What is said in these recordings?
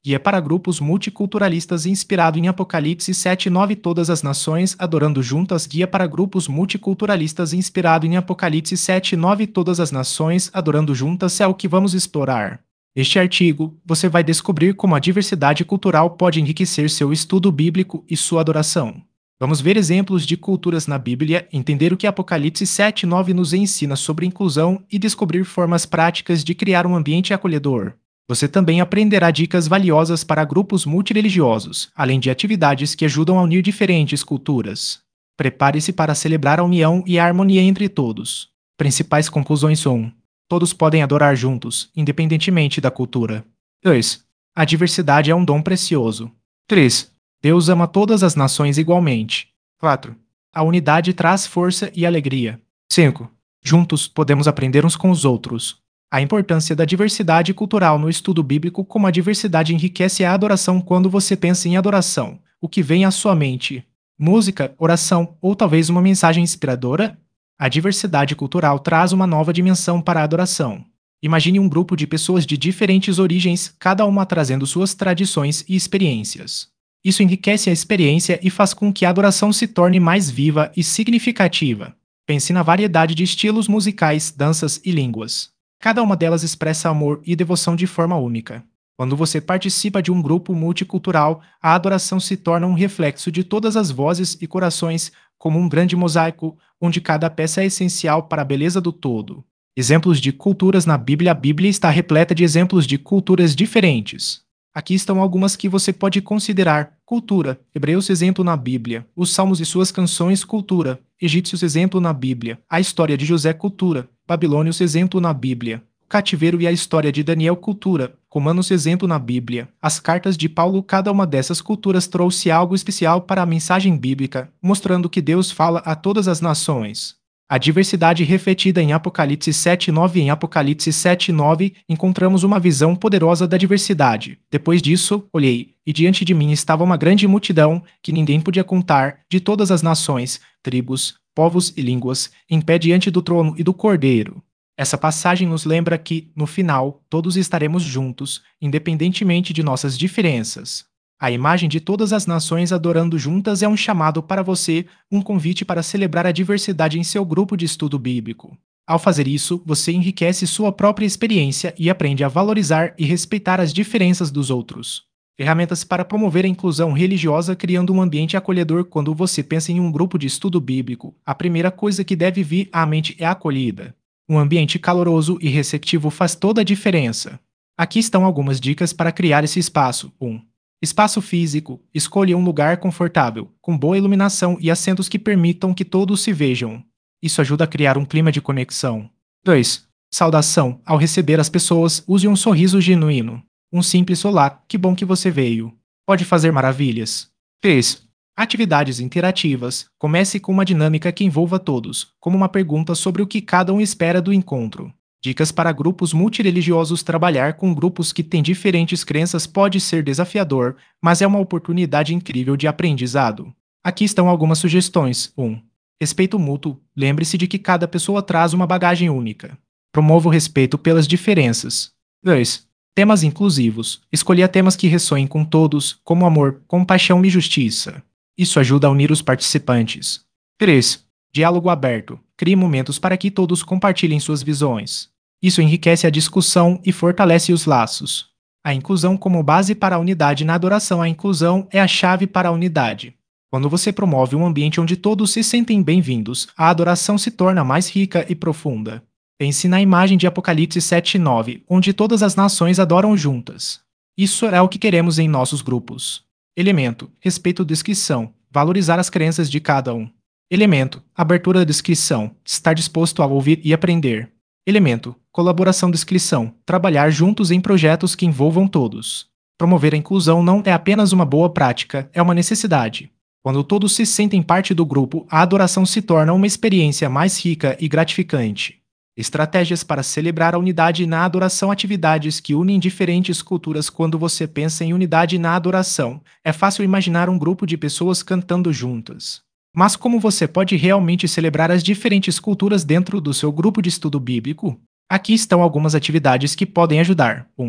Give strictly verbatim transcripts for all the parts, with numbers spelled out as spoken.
Guia para grupos multiculturalistas inspirado em Apocalipse sete nove. Todas as nações adorando juntas. Guia para grupos multiculturalistas inspirado em Apocalipse sete nove. Todas as nações adorando juntas é o que vamos explorar. Neste artigo, você vai descobrir como a diversidade cultural pode enriquecer seu estudo bíblico e sua adoração. Vamos ver exemplos de culturas na Bíblia, entender o que Apocalipse sete nove nos ensina sobre inclusão e descobrir formas práticas de criar um ambiente acolhedor. Você também aprenderá dicas valiosas para grupos multireligiosos, além de atividades que ajudam a unir diferentes culturas. Prepare-se para celebrar a união e a harmonia entre todos. Principais conclusões um. Todos podem adorar juntos, independentemente da cultura. dois. A diversidade é um dom precioso. três. Deus ama todas as nações igualmente. quatro. A unidade traz força e alegria. cinco. Juntos podemos aprender uns com os outros. A importância da diversidade cultural no estudo bíblico. Como a diversidade enriquece a adoração. Quando você pensa em adoração, o que vem à sua mente? Música, oração ou talvez uma mensagem inspiradora? A diversidade cultural traz uma nova dimensão para a adoração. Imagine um grupo de pessoas de diferentes origens, cada uma trazendo suas tradições e experiências. Isso enriquece a experiência e faz com que a adoração se torne mais viva e significativa. Pense na variedade de estilos musicais, danças e línguas. Cada uma delas expressa amor e devoção de forma única. Quando você participa de um grupo multicultural, a adoração se torna um reflexo de todas as vozes e corações, como um grande mosaico, onde cada peça é essencial para a beleza do todo. Exemplos de culturas na Bíblia. A Bíblia está repleta de exemplos de culturas diferentes. Aqui estão algumas que você pode considerar. Cultura. Hebreus, exemplo na Bíblia. Os Salmos e suas canções. Cultura. Egípcios, exemplo na Bíblia. A história de José. Cultura. Babilônios, exemplo na Bíblia. Cativeiro e a história de Daniel. Cultura. Romanos, exemplo na Bíblia. As cartas de Paulo. Cada uma dessas culturas trouxe algo especial para a mensagem bíblica, mostrando que Deus fala a todas as nações. A diversidade refletida em Apocalipse sete nove. Em Apocalipse sete nove, encontramos uma visão poderosa da diversidade. Depois disso, olhei, e diante de mim estava uma grande multidão, que ninguém podia contar, de todas as nações, tribos, povos e línguas, em pé diante do trono e do Cordeiro. Essa passagem nos lembra que, no final, todos estaremos juntos, independentemente de nossas diferenças. A imagem de todas as nações adorando juntas é um chamado para você, um convite para celebrar a diversidade em seu grupo de estudo bíblico. Ao fazer isso, você enriquece sua própria experiência e aprende a valorizar e respeitar as diferenças dos outros. Ferramentas para promover a inclusão religiosa. Criando um ambiente acolhedor. Quando você pensa em um grupo de estudo bíblico, a primeira coisa que deve vir à mente é a acolhida. Um ambiente caloroso e receptivo faz toda a diferença. Aqui estão algumas dicas para criar esse espaço. um. Espaço físico. Escolha um lugar confortável, com boa iluminação e assentos que permitam que todos se vejam. Isso ajuda a criar um clima de conexão. dois. Saudação. Ao receber as pessoas, use um sorriso genuíno. Um simples olá, que bom que você veio. Pode fazer maravilhas. três. Atividades interativas. Comece com uma dinâmica que envolva todos, como uma pergunta sobre o que cada um espera do encontro. Dicas para grupos multireligiosos. Trabalhar com grupos que têm diferentes crenças pode ser desafiador, mas é uma oportunidade incrível de aprendizado. Aqui estão algumas sugestões. um. Respeito mútuo. Lembre-se de que cada pessoa traz uma bagagem única. Promova o respeito pelas diferenças. dois. Temas inclusivos. Escolha temas que ressoem com todos, como amor, compaixão e justiça. Isso ajuda a unir os participantes. três. Diálogo aberto. Crie momentos para que todos compartilhem suas visões. Isso enriquece a discussão e fortalece os laços. A inclusão como base para a unidade na adoração. A inclusão é a chave para a unidade. Quando você promove um ambiente onde todos se sentem bem-vindos, a adoração se torna mais rica e profunda. Pense na imagem de Apocalipse sete nove, onde todas as nações adoram juntas. Isso é o que queremos em nossos grupos. Elemento. Respeito à descrição. Valorizar as crenças de cada um. Elemento. Abertura da descrição. Estar disposto a ouvir e aprender. Elemento. Colaboração da descrição. Trabalhar juntos em projetos que envolvam todos. Promover a inclusão não é apenas uma boa prática, é uma necessidade. Quando todos se sentem parte do grupo, a adoração se torna uma experiência mais rica e gratificante. Estratégias para celebrar a unidade na adoração. Atividades que unem diferentes culturas. Quando você pensa em unidade na adoração, é fácil imaginar um grupo de pessoas cantando juntas. Mas como você pode realmente celebrar as diferentes culturas dentro do seu grupo de estudo bíblico? Aqui estão algumas atividades que podem ajudar. um.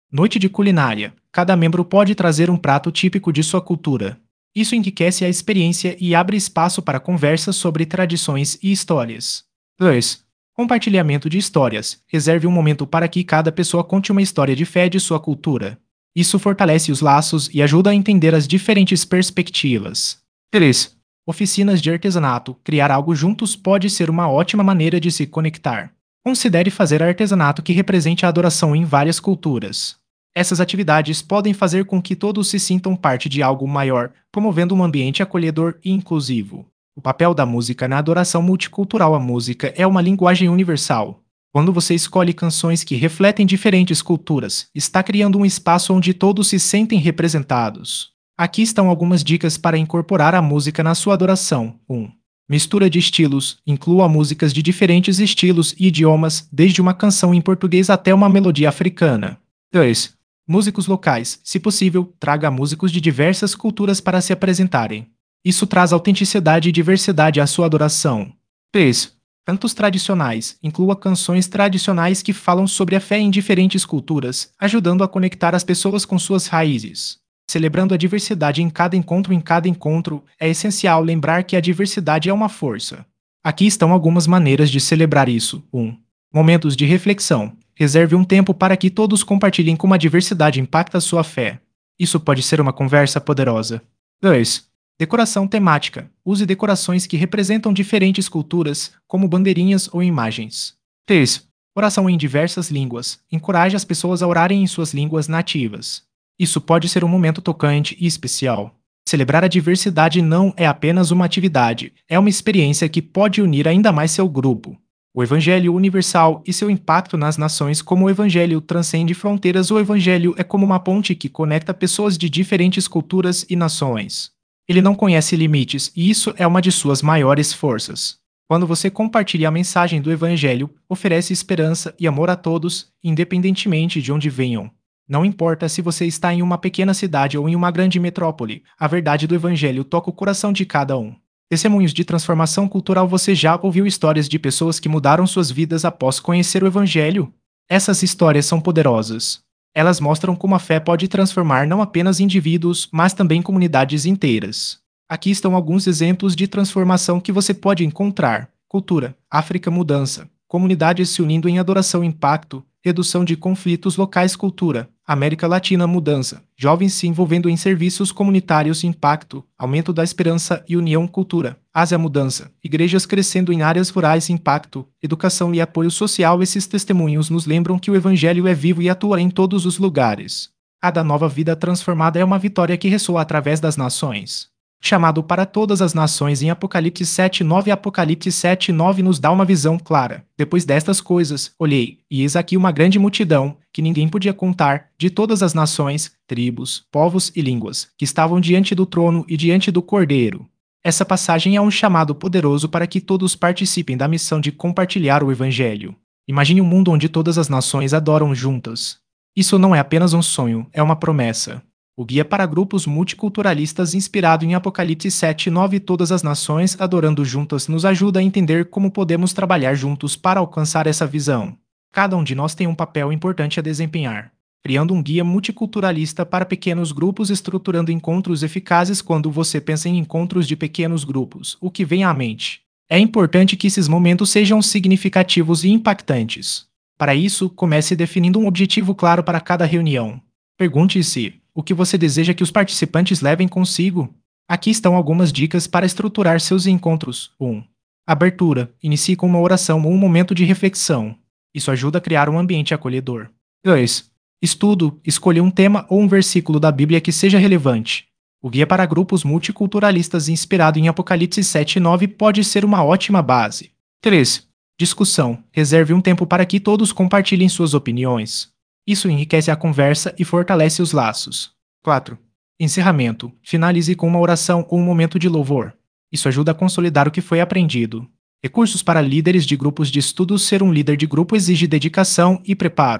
Noite de culinária. Cada membro pode trazer um prato típico de sua cultura. Isso enriquece a experiência e abre espaço para conversas sobre tradições e histórias. dois. Compartilhamento de histórias. Reserve um momento para que cada pessoa conte uma história de fé de sua cultura. Isso fortalece os laços e ajuda a entender as diferentes perspectivas. três. Oficinas de artesanato. Criar algo juntos pode ser uma ótima maneira de se conectar. Considere fazer artesanato que represente a adoração em várias culturas. Essas atividades podem fazer com que todos se sintam parte de algo maior, promovendo um ambiente acolhedor e inclusivo. O papel da música na adoração multicultural. A música é uma linguagem universal. Quando você escolhe canções que refletem diferentes culturas, está criando um espaço onde todos se sentem representados. Aqui estão algumas dicas para incorporar a música na sua adoração. um. Mistura de estilos. Inclua músicas de diferentes estilos e idiomas, desde uma canção em português até uma melodia africana. dois. Músicos locais. Se possível, traga músicos de diversas culturas para se apresentarem. Isso traz autenticidade e diversidade à sua adoração. três. Cantos tradicionais. Inclua canções tradicionais que falam sobre a fé em diferentes culturas, ajudando a conectar as pessoas com suas raízes. Celebrando a diversidade em cada encontro em cada encontro, é essencial lembrar que a diversidade é uma força. Aqui estão algumas maneiras de celebrar isso. um. Momentos de reflexão. Reserve um tempo para que todos compartilhem como a diversidade impacta a sua fé. Isso pode ser uma conversa poderosa. dois. Decoração temática. Use decorações que representam diferentes culturas, como bandeirinhas ou imagens. três. Oração em diversas línguas. Encoraje as pessoas a orarem em suas línguas nativas. Isso pode ser um momento tocante e especial. Celebrar a diversidade não é apenas uma atividade, é uma experiência que pode unir ainda mais seu grupo. O Evangelho universal e seu impacto nas nações. Como o Evangelho transcende fronteiras, o Evangelho é como uma ponte que conecta pessoas de diferentes culturas e nações. Ele não conhece limites, e isso é uma de suas maiores forças. Quando você compartilha a mensagem do Evangelho, oferece esperança e amor a todos, independentemente de onde venham. Não importa se você está em uma pequena cidade ou em uma grande metrópole, a verdade do Evangelho toca o coração de cada um. Testemunhos de transformação cultural. Você já ouviu histórias de pessoas que mudaram suas vidas após conhecer o Evangelho? Essas histórias são poderosas. Elas mostram como a fé pode transformar não apenas indivíduos, mas também comunidades inteiras. Aqui estão alguns exemplos de transformação que você pode encontrar. Cultura. África, mudança. Comunidades se unindo em adoração. Impacto. Redução de conflitos locais. Cultura. América Latina, mudança. Jovens se envolvendo em serviços comunitários. Impacto. Aumento da esperança e união. Cultura. Ásia, mudança. Igrejas crescendo em áreas rurais. Impacto. Educação e apoio social. Esses testemunhos nos lembram que o Evangelho é vivo e atua em todos os lugares. Cada nova vida transformada é uma vitória que ressoa através das nações. Chamado para todas as nações em Apocalipse sete nove. Apocalipse sete nove nos dá uma visão clara. Depois destas coisas, olhei, e eis aqui uma grande multidão, que ninguém podia contar, de todas as nações, tribos, povos e línguas, que estavam diante do trono e diante do Cordeiro. Essa passagem é um chamado poderoso para que todos participem da missão de compartilhar o Evangelho. Imagine um mundo onde todas as nações adoram juntas. Isso não é apenas um sonho, é uma promessa. O guia para grupos multiculturalistas, inspirado em Apocalipse sete nove. Todas as nações adorando juntas, nos ajuda a entender como podemos trabalhar juntos para alcançar essa visão. Cada um de nós tem um papel importante a desempenhar, criando um guia multiculturalista para pequenos grupos, estruturando encontros eficazes. Quando você pensa em encontros de pequenos grupos, o que vem à mente? É importante que esses momentos sejam significativos e impactantes. Para isso, comece definindo um objetivo claro para cada reunião. Pergunte-se: o que você deseja que os participantes levem consigo? Aqui estão algumas dicas para estruturar seus encontros. um. Abertura. Inicie com uma oração ou um momento de reflexão. Isso ajuda a criar um ambiente acolhedor. dois. Estudo. Escolha um tema ou um versículo da Bíblia que seja relevante. O guia para grupos multiculturalistas, inspirado em Apocalipse sete nove, pode ser uma ótima base. três. Discussão. Reserve um tempo para que todos compartilhem suas opiniões. Isso enriquece a conversa e fortalece os laços. quatro. Encerramento. Finalize com uma oração ou um momento de louvor. Isso ajuda a consolidar o que foi aprendido. Recursos para líderes de grupos de estudo. Ser um líder de grupo exige dedicação e preparo.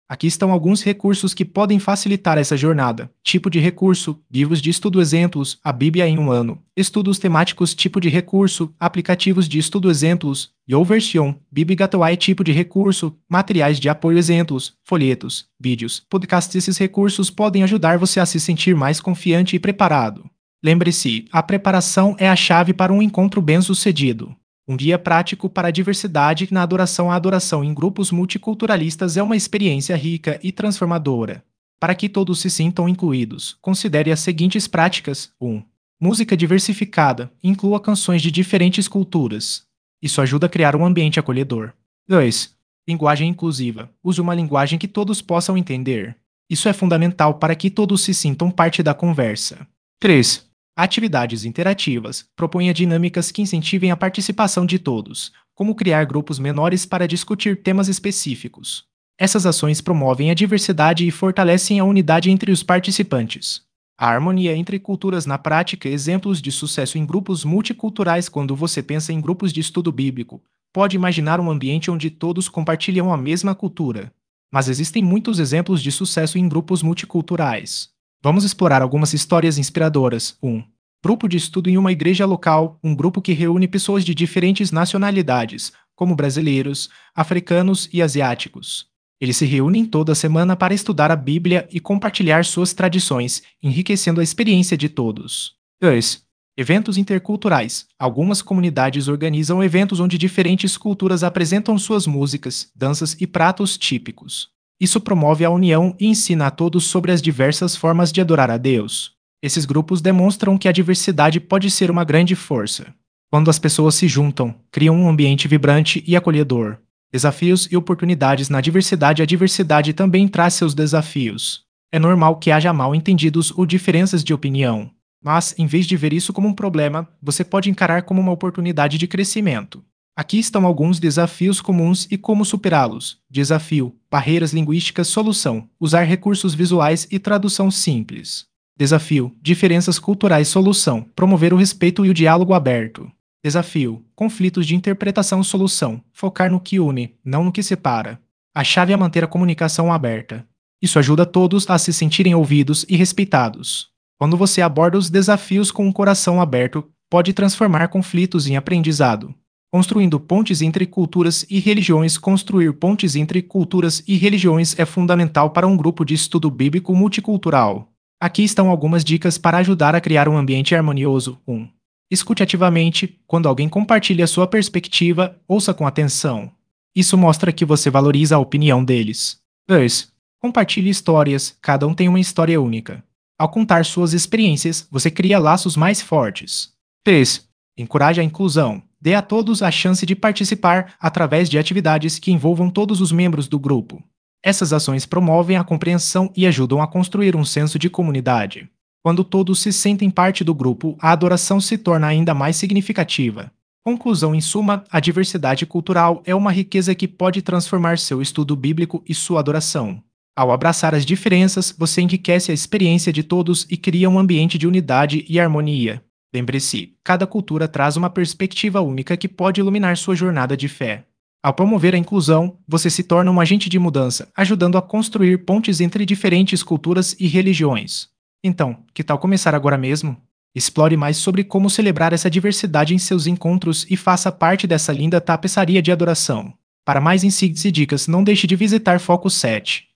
Aqui estão alguns recursos que podem facilitar essa jornada. Tipo de recurso, livros de estudo exemplos, a Bíblia em um ano. Estudos temáticos tipo de recurso, aplicativos de estudo exemplos, YouVersion, Bíblia Gateway tipo de recurso, materiais de apoio exemplos, folhetos, vídeos, podcasts. Esses recursos podem ajudar você a se sentir mais confiante e preparado. Lembre-se, a preparação é a chave para um encontro bem-sucedido. Um guia prático para a diversidade na adoração. A adoração em grupos multiculturalistas é uma experiência rica e transformadora. Para que todos se sintam incluídos, considere as seguintes práticas. um. Música diversificada. Inclua canções de diferentes culturas. Isso ajuda a criar um ambiente acolhedor. dois. Linguagem inclusiva. Use uma linguagem que todos possam entender. Isso é fundamental para que todos se sintam parte da conversa. três. Atividades interativas. Proponha dinâmicas que incentivem a participação de todos, como criar grupos menores para discutir temas específicos. Essas ações promovem a diversidade e fortalecem a unidade entre os participantes. A harmonia entre culturas na prática. Exemplos de sucesso em grupos multiculturais. Quando você pensa em grupos de estudo bíblico, pode imaginar um ambiente onde todos compartilham a mesma cultura. Mas existem muitos exemplos de sucesso em grupos multiculturais. Vamos explorar algumas histórias inspiradoras. um. Grupo de estudo em uma igreja local, um grupo que reúne pessoas de diferentes nacionalidades, como brasileiros, africanos e asiáticos. Eles se reúnem toda semana para estudar a Bíblia e compartilhar suas tradições, enriquecendo a experiência de todos. dois. Eventos interculturais. Algumas comunidades organizam eventos onde diferentes culturas apresentam suas músicas, danças e pratos típicos. Isso promove a união e ensina a todos sobre as diversas formas de adorar a Deus. Esses grupos demonstram que a diversidade pode ser uma grande força. Quando as pessoas se juntam, criam um ambiente vibrante e acolhedor. Desafios e oportunidades na diversidade. A diversidade também traz seus desafios. É normal que haja mal-entendidos ou diferenças de opinião. Mas, em vez de ver isso como um problema, você pode encarar como uma oportunidade de crescimento. Aqui estão alguns desafios comuns e como superá-los. Desafio: barreiras linguísticas. Solução: usar recursos visuais e tradução simples. Desafio: diferenças culturais. Solução: promover o respeito e o diálogo aberto. Desafio: conflitos de interpretação. Solução: focar no que une, não no que separa. A chave é manter a comunicação aberta. Isso ajuda todos a se sentirem ouvidos e respeitados. Quando você aborda os desafios com um coração aberto, pode transformar conflitos em aprendizado. Construindo pontes entre culturas e religiões. Construir pontes entre culturas e religiões é fundamental para um grupo de estudo bíblico multicultural. Aqui estão algumas dicas para ajudar a criar um ambiente harmonioso. um. Escute ativamente. Quando alguém compartilha sua perspectiva, ouça com atenção. Isso mostra que você valoriza a opinião deles. dois. Compartilhe histórias. Cada um tem uma história única. Ao contar suas experiências, você cria laços mais fortes. três. Encoraje a inclusão. Dê a todos a chance de participar através de atividades que envolvam todos os membros do grupo. Essas ações promovem a compreensão e ajudam a construir um senso de comunidade. Quando todos se sentem parte do grupo, a adoração se torna ainda mais significativa. Conclusão: em suma, a diversidade cultural é uma riqueza que pode transformar seu estudo bíblico e sua adoração. Ao abraçar as diferenças, você enriquece a experiência de todos e cria um ambiente de unidade e harmonia. Lembre-se, cada cultura traz uma perspectiva única que pode iluminar sua jornada de fé. Ao promover a inclusão, você se torna um agente de mudança, ajudando a construir pontes entre diferentes culturas e religiões. Então, que tal começar agora mesmo? Explore mais sobre como celebrar essa diversidade em seus encontros e faça parte dessa linda tapeçaria de adoração. Para mais insights e dicas, não deixe de visitar Focus sete.